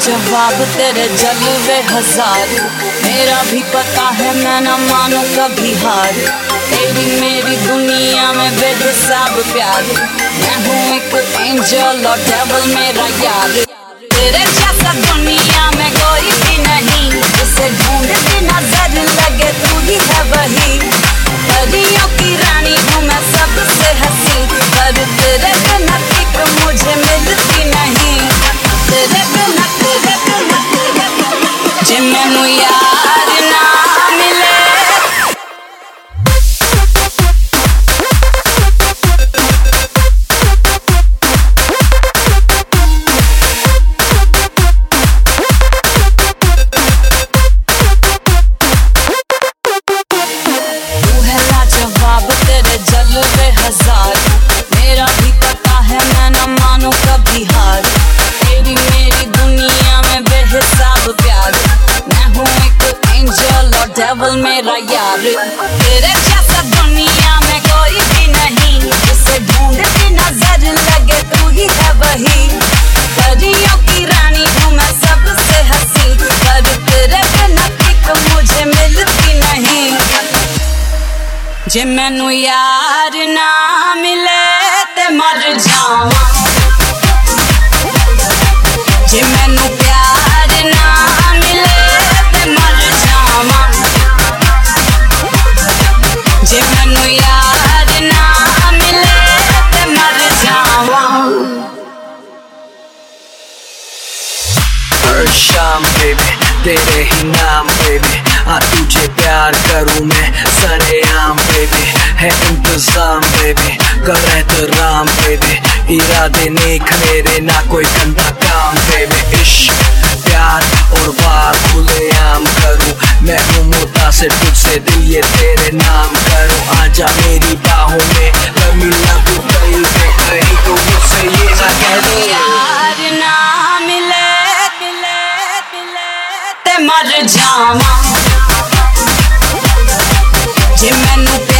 जवाब तेरे जलवे हजार, मेरा भी पता है मैं न मानू कभी हार। तेरी मेरी दुनिया में बेहिसाब प्यार, मैं हूँ एक एंजल और डेविल मेरा यार। तेरे जैसा दुनिया में कोई भी नहीं, जिसे ढूंढती नजर लगे तू ही है वही। परियों की रानी हूँ मैं सबसे हंसी, पर तेरे बिना ठीक मुझे मिलती नहीं। तेरे बिना जे मैनू यार ना मिले। तू है लाजवाब तेरे जलवे हजार, मेरा भी पता है मैं न मानू कभी हार। तेरी मेरी दुनिया में बेहिसाब प्यार, मैं हूँ एक एंजल और डेविल मेरा यार। तेरे जैसा दुनिया में कोई भी नहीं, जिसे ढूंढती नजर लगे तू ही है वही। परियों की रानी हूँ मैं सबसे हंसी, पर तेरे बिना ठीक मुझे मिलती नहीं। जे मैनू यार ना मिले ते मर जावां, जे मैनू प्यार ना मिले ते मर जावां, जे मैनू यार ना मिले ते मर जावां। हर शाम बेबी तेरे ही नाम बेबी, आ तुझे प्यार करूँ मैं सरेआम बेबी। है इंतजाम बेबी कर एहतराम बेबी, इरादे नेक मेरे ना कोई गंदा काम बेबी। इश्क प्यार और बार खुलेआम करूँ, मैं हूँ मुतासिर तुझसे दिल ये तेरे नाम करूँ। आजा मेरी बाहों में कभी ना तू कहीं पे कहीं तो मुझसे ये ना कह दे यार ना मिले ते मर जावां, जे मैनू